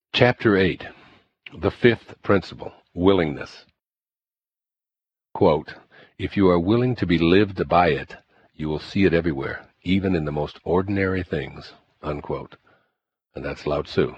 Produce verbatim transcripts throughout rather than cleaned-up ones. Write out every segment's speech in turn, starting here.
Chapter eight. The fifth principle, willingness. Quote, "If you are willing to be lived by it, you will see it everywhere, even in the most ordinary things." Unquote. And that's Lao Tzu.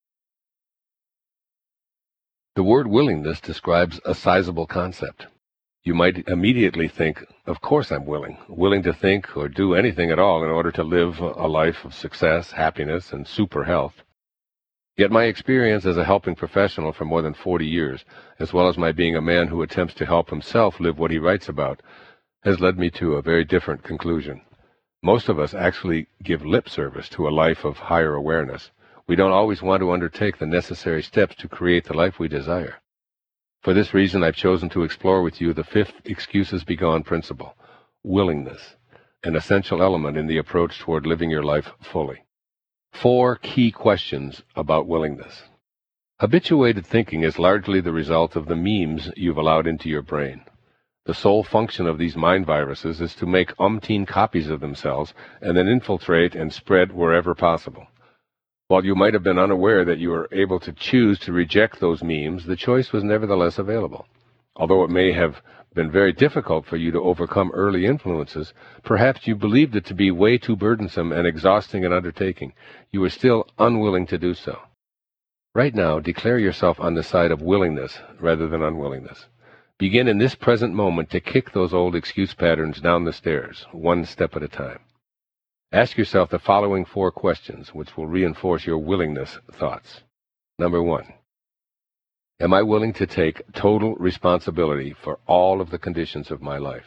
The word willingness describes a sizable concept. You might immediately think, of course I'm willing, willing to think or do anything at all in order to live a life of success, happiness, and super health. Yet my experience as a helping professional for more than forty years, as well as my being a man who attempts to help himself live what he writes about, has led me to a very different conclusion. Most of us actually give lip service to a life of higher awareness. We don't always want to undertake the necessary steps to create the life we desire. For this reason, I've chosen to explore with you the fifth excuses be gone principle, willingness, an essential element in the approach toward living your life fully. Four key questions about willingness. Habituated thinking is largely the result of the memes you've allowed into your brain. The sole function of these mind viruses is to make umpteen copies of themselves and then infiltrate and spread wherever possible. While you might have been unaware that you were able to choose to reject those memes, the choice was nevertheless available. Although it may have been very difficult for you to overcome early influences, perhaps you believed it to be way too burdensome and exhausting an undertaking. You were still unwilling to do so. Right now, declare yourself on the side of willingness rather than unwillingness. Begin in this present moment to kick those old excuse patterns down the stairs, one step at a time. Ask yourself the following four questions, which will reinforce your willingness thoughts. Number one. Am I willing to take total responsibility for all of the conditions of my life?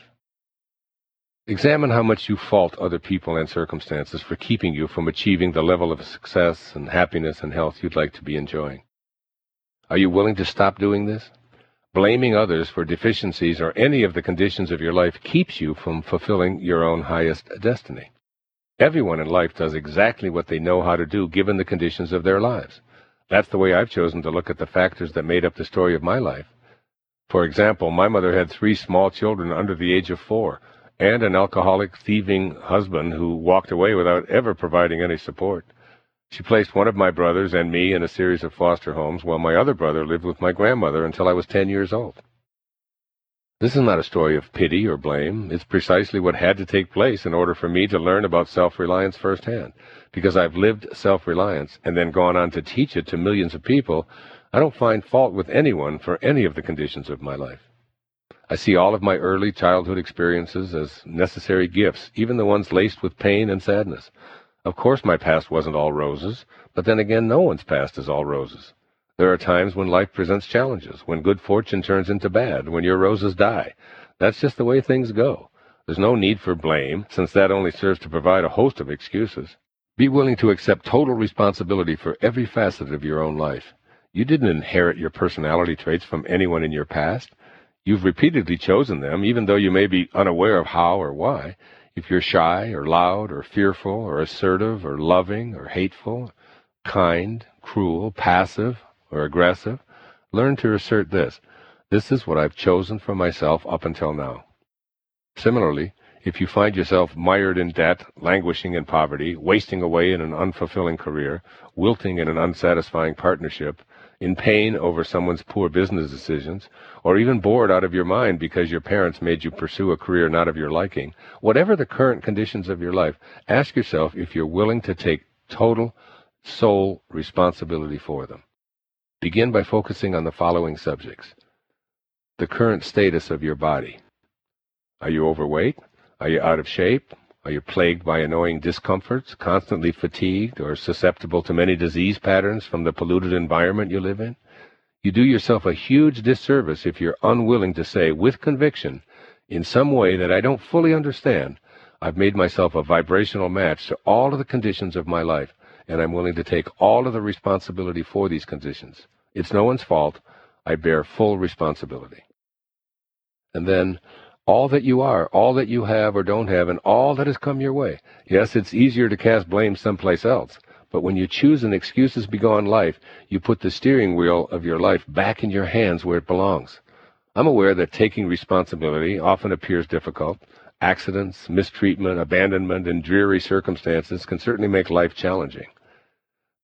Examine how much you fault other people and circumstances for keeping you from achieving the level of success and happiness and health you'd like to be enjoying. Are you willing to stop doing this? Blaming others for deficiencies or any of the conditions of your life keeps you from fulfilling your own highest destiny. Everyone in life does exactly what they know how to do given the conditions of their lives. That's the way I've chosen to look at the factors that made up the story of my life. For example, my mother had three small children under the age of four, and an alcoholic, thieving husband who walked away without ever providing any support. She placed one of my brothers and me in a series of foster homes, while my other brother lived with my grandmother until I was ten years old. This is not a story of pity or blame. It's precisely what had to take place in order for me to learn about self-reliance firsthand. Because I've lived self-reliance and then gone on to teach it to millions of people, I don't find fault with anyone for any of the conditions of my life. I see all of my early childhood experiences as necessary gifts, even the ones laced with pain and sadness. Of course my past wasn't all roses, but then again no one's past is all roses. There are times when life presents challenges, when good fortune turns into bad, when your roses die. That's just the way things go. There's no need for blame, since that only serves to provide a host of excuses. Be willing to accept total responsibility for every facet of your own life. You didn't inherit your personality traits from anyone in your past. You've repeatedly chosen them, even though you may be unaware of how or why. If you're shy or loud or fearful or assertive or loving or hateful, kind, cruel, passive, or aggressive, learn to assert this. This is what I've chosen for myself up until now. Similarly, if you find yourself mired in debt, languishing in poverty, wasting away in an unfulfilling career, wilting in an unsatisfying partnership, in pain over someone's poor business decisions, or even bored out of your mind because your parents made you pursue a career not of your liking, whatever the current conditions of your life, ask yourself if you're willing to take total, sole responsibility for them. Begin by focusing on the following subjects. The current status of your body. Are you overweight? Are you out of shape? Are you plagued by annoying discomforts, constantly fatigued, or susceptible to many disease patterns from the polluted environment you live in? You do yourself a huge disservice if you're unwilling to say, with conviction, in some way that I don't fully understand, I've made myself a vibrational match to all of the conditions of my life, and I'm willing to take all of the responsibility for these conditions. It's no one's fault. I bear full responsibility. And then, all that you are, all that you have or don't have, and all that has come your way. Yes, it's easier to cast blame someplace else, but when you choose an excuses-begone life, you put the steering wheel of your life back in your hands where it belongs. I'm aware that taking responsibility often appears difficult. Accidents, mistreatment, abandonment, and dreary circumstances can certainly make life challenging.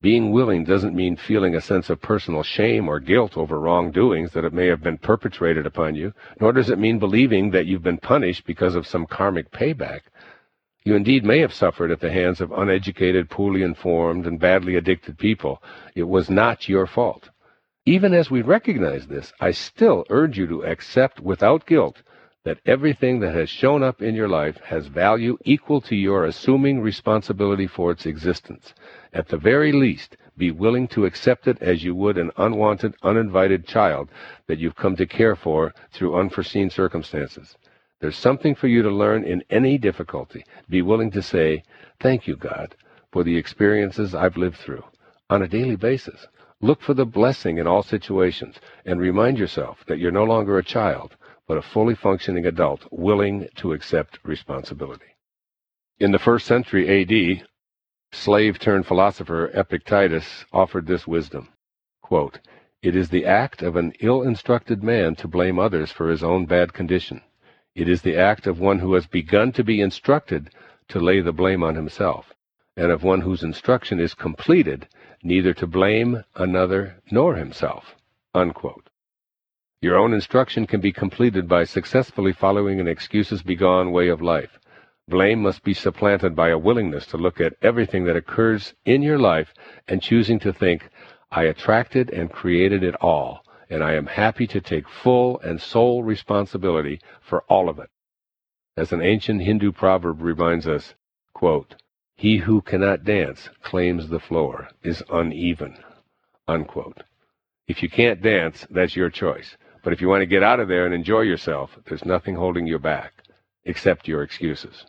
Being willing doesn't mean feeling a sense of personal shame or guilt over wrongdoings that it may have been perpetrated upon you, nor does it mean believing that you've been punished because of some karmic payback. You indeed may have suffered at the hands of uneducated, poorly informed, and badly addicted people. It was not your fault. Even as we recognize this, I still urge you to accept without guilt that everything that has shown up in your life has value equal to your assuming responsibility for its existence. At the very least, be willing to accept it as you would an unwanted, uninvited child that you've come to care for through unforeseen circumstances. There's something for you to learn in any difficulty. Be willing to say, "Thank you, God, for the experiences I've lived through," on a daily basis. Look for the blessing in all situations, and remind yourself that you're no longer a child, but a fully functioning adult willing to accept responsibility. In the first century A D, slave-turned-philosopher Epictetus offered this wisdom, quote, "It is the act of an ill-instructed man to blame others for his own bad condition. It is the act of one who has begun to be instructed to lay the blame on himself, and of one whose instruction is completed neither to blame another nor himself." Unquote. Your own instruction can be completed by successfully following an excuses-begone way of life. Blame must be supplanted by a willingness to look at everything that occurs in your life and choosing to think, "I attracted and created it all, and I am happy to take full and sole responsibility for all of it." As an ancient Hindu proverb reminds us, quote, "He who cannot dance claims the floor is uneven." Unquote. If you can't dance, that's your choice. But if you want to get out of there and enjoy yourself, there's nothing holding you back, except your excuses.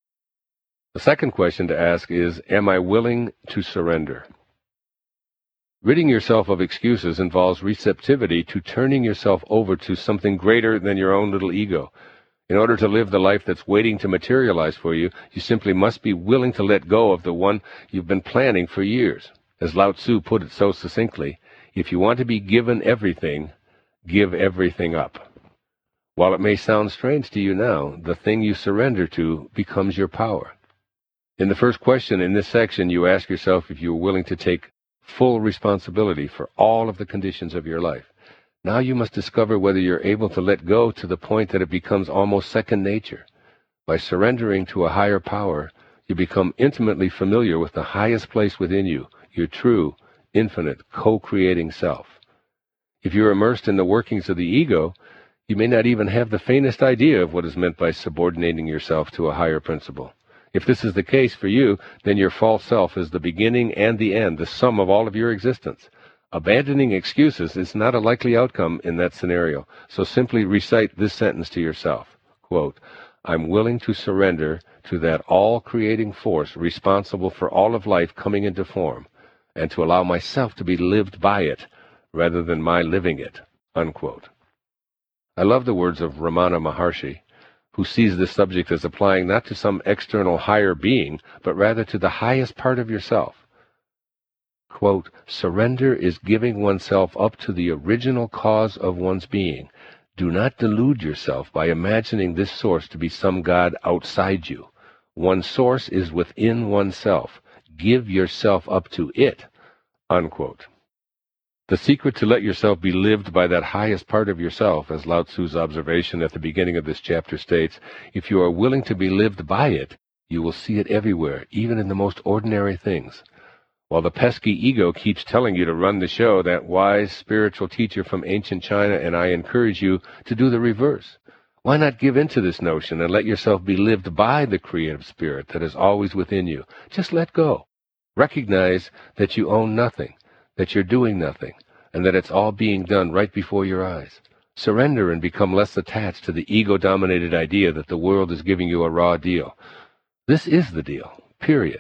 The second question to ask is, am I willing to surrender? Ridding yourself of excuses involves receptivity to turning yourself over to something greater than your own little ego. In order to live the life that's waiting to materialize for you, you simply must be willing to let go of the one you've been planning for years. As Lao Tzu put it so succinctly, if you want to be given everything, give everything up. While it may sound strange to you now, the thing you surrender to becomes your power. In the first question in this section, you ask yourself if you are willing to take full responsibility for all of the conditions of your life. Now you must discover whether you're able to let go to the point that it becomes almost second nature. By surrendering to a higher power, you become intimately familiar with the highest place within you, your true, infinite, co-creating self. If you're immersed in the workings of the ego, you may not even have the faintest idea of what is meant by subordinating yourself to a higher principle. If this is the case for you, then your false self is the beginning and the end, the sum of all of your existence. Abandoning excuses is not a likely outcome in that scenario, so simply recite this sentence to yourself, quote, "I'm willing to surrender to that all-creating force responsible for all of life coming into form, and to allow myself to be lived by it, rather than my living it." Unquote. I love the words of Ramana Maharshi, who sees this subject as applying not to some external higher being, but rather to the highest part of yourself. Quote, "Surrender is giving oneself up to the original cause of one's being. Do not delude yourself by imagining this source to be some God outside you. One's source is within oneself. Give yourself up to it." Unquote. The secret to let yourself be lived by that highest part of yourself, as Lao Tzu's observation at the beginning of this chapter states, if you are willing to be lived by it, you will see it everywhere, even in the most ordinary things. While the pesky ego keeps telling you to run the show, that wise spiritual teacher from ancient China and I encourage you to do the reverse. Why not give in to this notion and let yourself be lived by the creative spirit that is always within you? Just let go. Recognize that you own nothing, that you're doing nothing, and that it's all being done right before your eyes. Surrender and become less attached to the ego-dominated idea that the world is giving you a raw deal. This is the deal, period.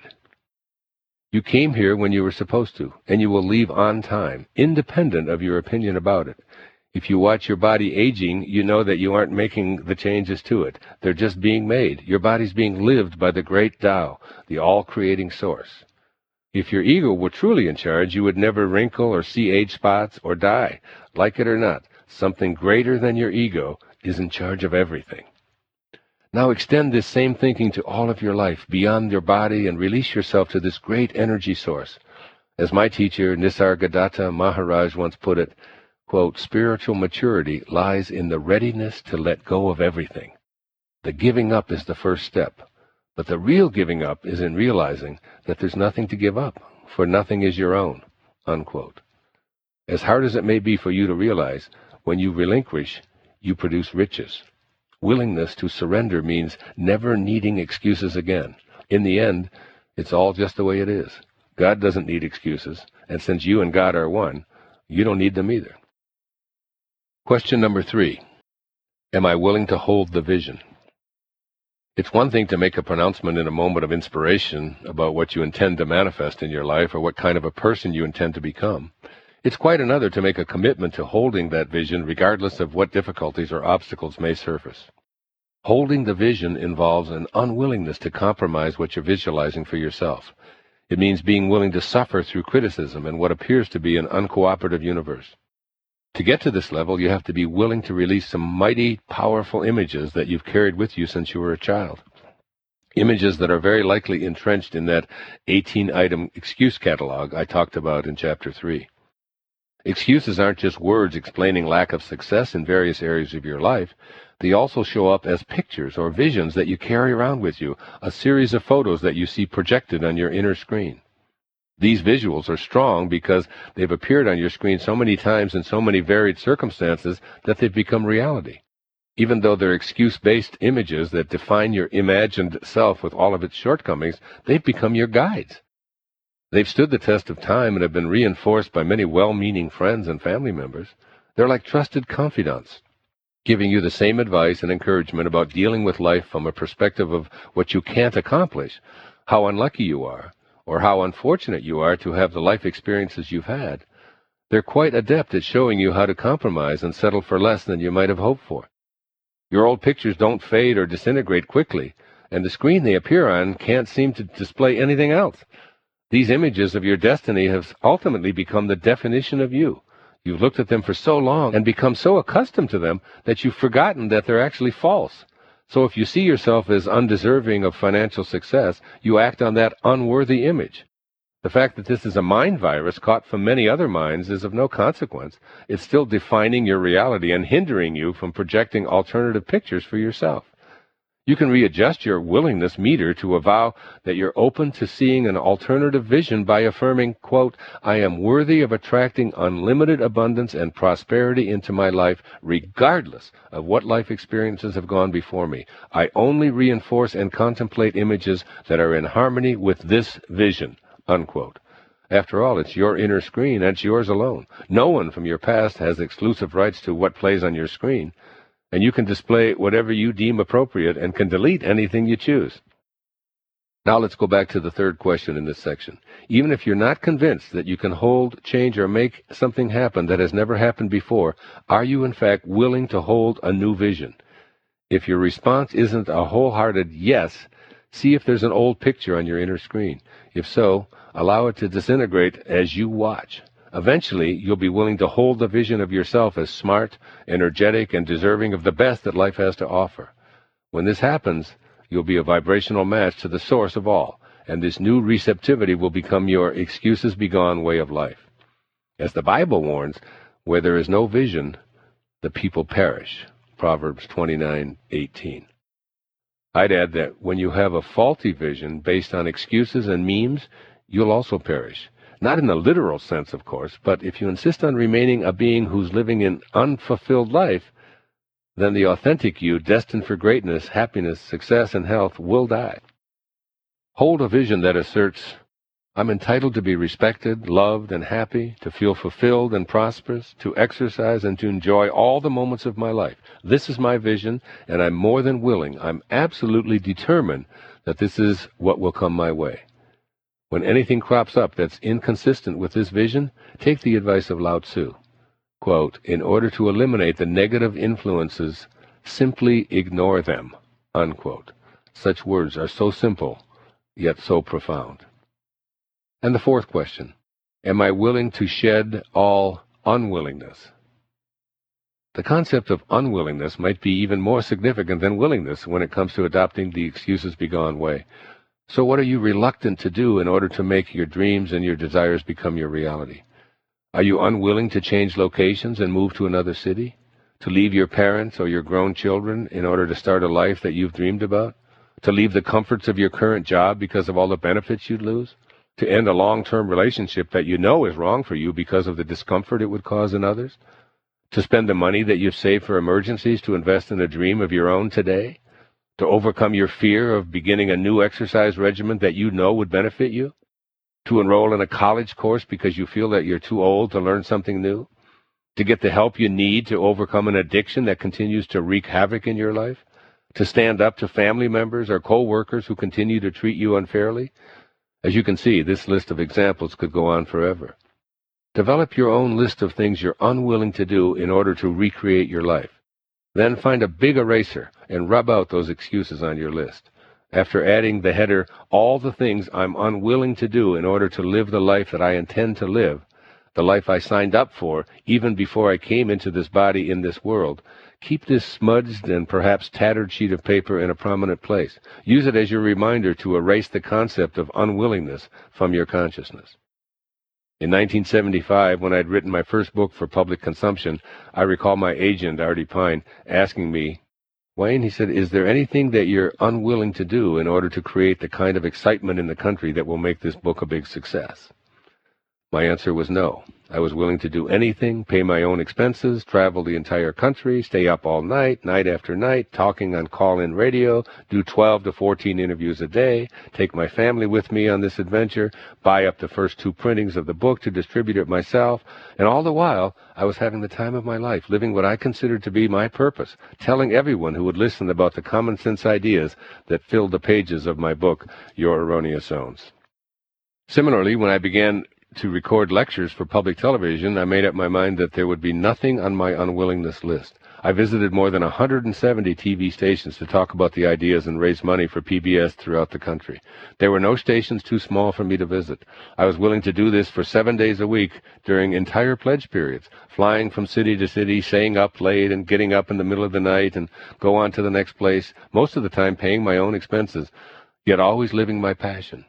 You came here when you were supposed to, and you will leave on time, independent of your opinion about it. If you watch your body aging, you know that you aren't making the changes to it. They're just being made. Your body's being lived by the great Tao, the all-creating source. If your ego were truly in charge, you would never wrinkle or see age spots or die. Like it or not, something greater than your ego is in charge of everything. Now extend this same thinking to all of your life, beyond your body, and release yourself to this great energy source. As my teacher, Nisargadatta Maharaj, once put it, quote, spiritual maturity lies in the readiness to let go of everything. The giving up is the first step, but the real giving up is in realizing that there's nothing to give up, for nothing is your own, unquote. As hard as it may be for you to realize, when you relinquish, you produce riches. Willingness to surrender means never needing excuses again. In the end, it's all just the way it is. God doesn't need excuses, and since you and God are one, you don't need them either. Question number three. Am I willing to hold the vision? It's one thing to make a pronouncement in a moment of inspiration about what you intend to manifest in your life or what kind of a person you intend to become. It's quite another to make a commitment to holding that vision regardless of what difficulties or obstacles may surface. Holding the vision involves an unwillingness to compromise what you're visualizing for yourself. It means being willing to suffer through criticism and what appears to be an uncooperative universe. To get to this level, you have to be willing to release some mighty, powerful images that you've carried with you since you were a child. Images that are very likely entrenched in that eighteen-item excuse catalog I talked about in Chapter three. Excuses aren't just words explaining lack of success in various areas of your life. They also show up as pictures or visions that you carry around with you, a series of photos that you see projected on your inner screen. These visuals are strong because they've appeared on your screen so many times in so many varied circumstances that they've become reality. Even though they're excuse-based images that define your imagined self with all of its shortcomings, they've become your guides. They've stood the test of time and have been reinforced by many well-meaning friends and family members. They're like trusted confidants, giving you the same advice and encouragement about dealing with life from a perspective of what you can't accomplish, how unlucky you are, or how unfortunate you are to have the life experiences you've had. They're quite adept at showing you how to compromise and settle for less than you might have hoped for. Your old pictures don't fade or disintegrate quickly, and the screen they appear on can't seem to display anything else. These images of your destiny have ultimately become the definition of you. You've looked at them for so long and become so accustomed to them that you've forgotten that they're actually false. So if you see yourself as undeserving of financial success, you act on that unworthy image. The fact that this is a mind virus caught from many other minds is of no consequence. It's still defining your reality and hindering you from projecting alternative pictures for yourself. You can readjust your willingness meter to avow that you're open to seeing an alternative vision by affirming, quote, I am worthy of attracting unlimited abundance and prosperity into my life, regardless of what life experiences have gone before me. I only reinforce and contemplate images that are in harmony with this vision, unquote. After all, it's your inner screen, and it's yours alone. No one from your past has exclusive rights to what plays on your screen. And you can display whatever you deem appropriate and can delete anything you choose. Now let's go back to the third question in this section. Even if you're not convinced that you can hold, change, or make something happen that has never happened before, are you in fact willing to hold a new vision? If your response isn't a wholehearted yes, see if there's an old picture on your inner screen. If so, allow it to disintegrate as you watch. Eventually, you'll be willing to hold the vision of yourself as smart, energetic, and deserving of the best that life has to offer. When this happens, you'll be a vibrational match to the source of all, and this new receptivity will become your excuses-begone way of life. As the Bible warns, where there is no vision, the people perish. Proverbs twenty-nine eighteen. I'd add that when you have a faulty vision based on excuses and memes, you'll also perish. Not in the literal sense, of course, but if you insist on remaining a being who's living an unfulfilled life, then the authentic you, destined for greatness, happiness, success, and health, will die. Hold a vision that asserts, I'm entitled to be respected, loved, and happy, to feel fulfilled and prosperous, to exercise and to enjoy all the moments of my life. This is my vision, and I'm more than willing, I'm absolutely determined that this is what will come my way. When anything crops up that's inconsistent with this vision, take the advice of Lao Tzu. Quote, in order to eliminate the negative influences, simply ignore them, unquote. Such words are so simple, yet so profound. And the fourth question, am I willing to shed all unwillingness? The concept of unwillingness might be even more significant than willingness when it comes to adopting the excuses-begone way. So what are you reluctant to do in order to make your dreams and your desires become your reality? Are you unwilling to change locations and move to another city? To leave your parents or your grown children in order to start a life that you've dreamed about? To leave the comforts of your current job because of all the benefits you'd lose? To end a long-term relationship that you know is wrong for you because of the discomfort it would cause in others? To spend the money that you've saved for emergencies to invest in a dream of your own today? To overcome your fear of beginning a new exercise regimen that you know would benefit you? To enroll in a college course because you feel that you're too old to learn something new? To get the help you need to overcome an addiction that continues to wreak havoc in your life? To stand up to family members or co-workers who continue to treat you unfairly? As you can see, this list of examples could go on forever. Develop your own list of things you're unwilling to do in order to recreate your life. Then find a big eraser and rub out those excuses on your list. After adding the header, all the things I'm unwilling to do in order to live the life that I intend to live, the life I signed up for even before I came into this body in this world, keep this smudged and perhaps tattered sheet of paper in a prominent place. Use it as your reminder to erase the concept of unwillingness from your consciousness. In nineteen seventy-five, when I'd written my first book for public consumption, I recall my agent, Artie Pine, asking me, "Wayne," he said, "is there anything that you're unwilling to do in order to create the kind of excitement in the country that will make this book a big success?" My answer was no. I was willing to do anything, pay my own expenses, travel the entire country, stay up all night, night after night, talking on call-in radio, do twelve to fourteen interviews a day, take my family with me on this adventure, buy up the first two printings of the book to distribute it myself, and all the while, I was having the time of my life, living what I considered to be my purpose, telling everyone who would listen about the common-sense ideas that filled the pages of my book, Your Erroneous Zones. Similarly, when I began to record lectures for public television, I made up my mind that there would be nothing on my unwillingness list. I visited more than one hundred seventy T V stations to talk about the ideas and raise money for P B S throughout the country. There were no stations too small for me to visit. I was willing to do this for seven days a week during entire pledge periods, flying from city to city, staying up late and getting up in the middle of the night and go on to the next place, most of the time paying my own expenses, yet always living my passion.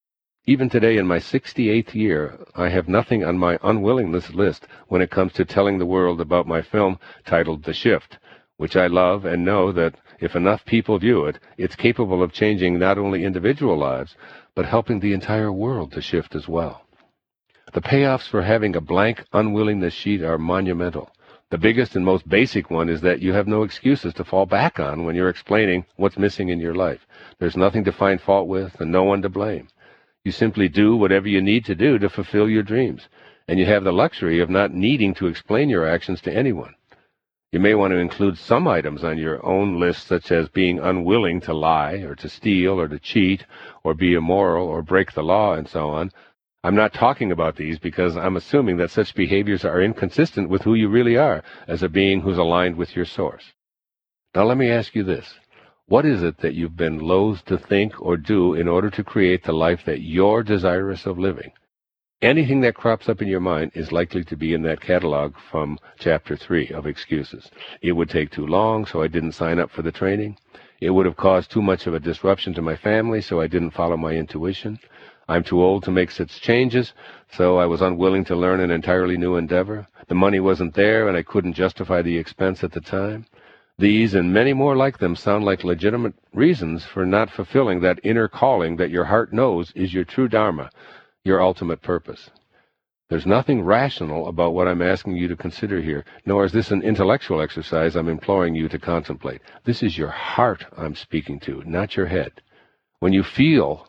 Even today, in my sixty-eighth year, I have nothing on my unwillingness list when it comes to telling the world about my film titled The Shift, which I love and know that if enough people view it, it's capable of changing not only individual lives, but helping the entire world to shift as well. The payoffs for having a blank unwillingness sheet are monumental. The biggest and most basic one is that you have no excuses to fall back on when you're explaining what's missing in your life. There's nothing to find fault with and no one to blame. You simply do whatever you need to do to fulfill your dreams, and you have the luxury of not needing to explain your actions to anyone. You may want to include some items on your own list, such as being unwilling to lie, or to steal, or to cheat, or be immoral, or break the law, and so on. I'm not talking about these because I'm assuming that such behaviors are inconsistent with who you really are as a being who's aligned with your source. Now let me ask you this. What is it that you've been loath to think or do in order to create the life that you're desirous of living? Anything that crops up in your mind is likely to be in that catalog from Chapter three of Excuses. It would take too long, so I didn't sign up for the training. It would have caused too much of a disruption to my family, so I didn't follow my intuition. I'm too old to make such changes, so I was unwilling to learn an entirely new endeavor. The money wasn't there, and I couldn't justify the expense at the time. These and many more like them sound like legitimate reasons for not fulfilling that inner calling that your heart knows is your true dharma, your ultimate purpose. There's nothing rational about what I'm asking you to consider here, nor is this an intellectual exercise I'm imploring you to contemplate. This is your heart I'm speaking to, not your head. When you feel,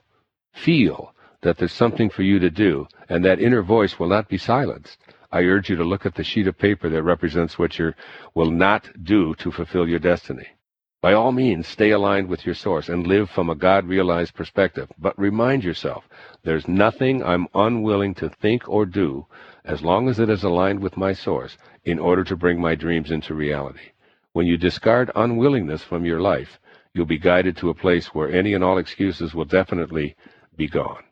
feel that there's something for you to do, and that inner voice will not be silenced, I urge you to look at the sheet of paper that represents what you will not do to fulfill your destiny. By all means, stay aligned with your source and live from a God-realized perspective, but remind yourself, there's nothing I'm unwilling to think or do as long as it is aligned with my source in order to bring my dreams into reality. When you discard unwillingness from your life, you'll be guided to a place where any and all excuses will definitely be gone.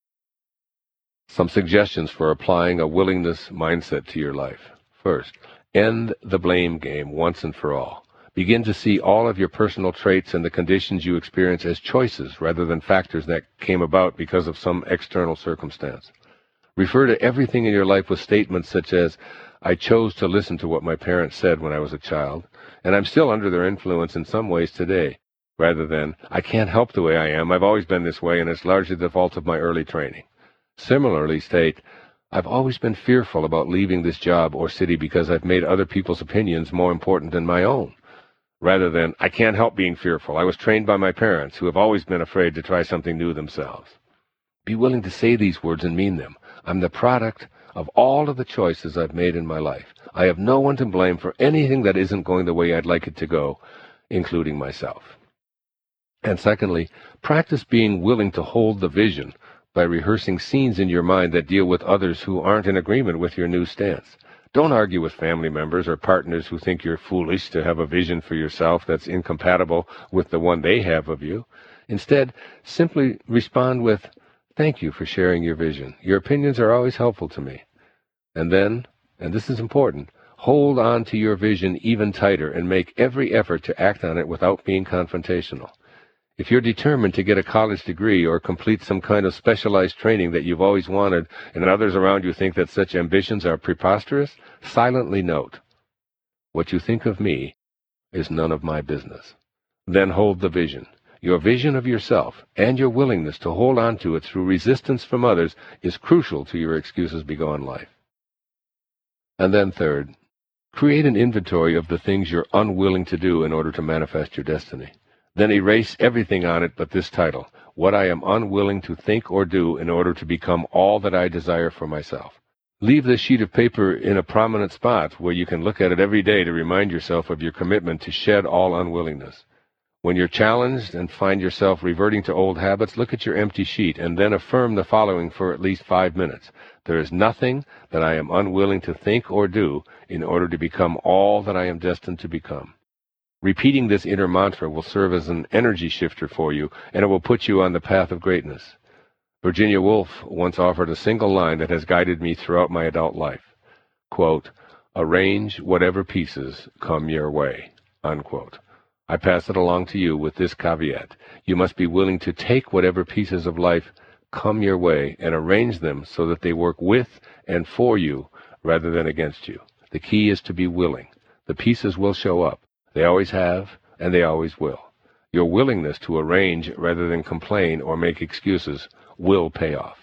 Some suggestions for applying a willingness mindset to your life. First, end the blame game once and for all. Begin to see all of your personal traits and the conditions you experience as choices rather than factors that came about because of some external circumstance. Refer to everything in your life with statements such as, I chose to listen to what my parents said when I was a child, and I'm still under their influence in some ways today, rather than, I can't help the way I am, I've always been this way, and it's largely the fault of my early training. Similarly, state, I've always been fearful about leaving this job or city because I've made other people's opinions more important than my own, rather than, I can't help being fearful. I was trained by my parents, who have always been afraid to try something new themselves. Be willing to say these words and mean them. I'm the product of all of the choices I've made in my life. I have no one to blame for anything that isn't going the way I'd like it to go, including myself. And secondly, practice being willing to hold the vision by rehearsing scenes in your mind that deal with others who aren't in agreement with your new stance. Don't argue with family members or partners who think you're foolish to have a vision for yourself that's incompatible with the one they have of you. Instead, simply respond with, thank you for sharing your vision. Your opinions are always helpful to me. And then, and this is important, hold on to your vision even tighter and make every effort to act on it without being confrontational. If you're determined to get a college degree or complete some kind of specialized training that you've always wanted and others around you think that such ambitions are preposterous, silently note, what you think of me is none of my business. Then hold the vision. Your vision of yourself and your willingness to hold on to it through resistance from others is crucial to your excuses begone life. And then third, create an inventory of the things you're unwilling to do in order to manifest your destiny. Then erase everything on it but this title, What I Am Unwilling to Think or Do in Order to Become All That I Desire for Myself. Leave this sheet of paper in a prominent spot where you can look at it every day to remind yourself of your commitment to shed all unwillingness. When you're challenged and find yourself reverting to old habits, look at your empty sheet and then affirm the following for at least five minutes. There is nothing that I am unwilling to think or do in order to become all that I am destined to become. Repeating this inner mantra will serve as an energy shifter for you, and it will put you on the path of greatness. Virginia Woolf once offered a single line that has guided me throughout my adult life. Quote, arrange whatever pieces come your way. Unquote. I pass it along to you with this caveat. You must be willing to take whatever pieces of life come your way and arrange them so that they work with and for you rather than against you. The key is to be willing. The pieces will show up. They always have, and they always will. Your willingness to arrange rather than complain or make excuses will pay off.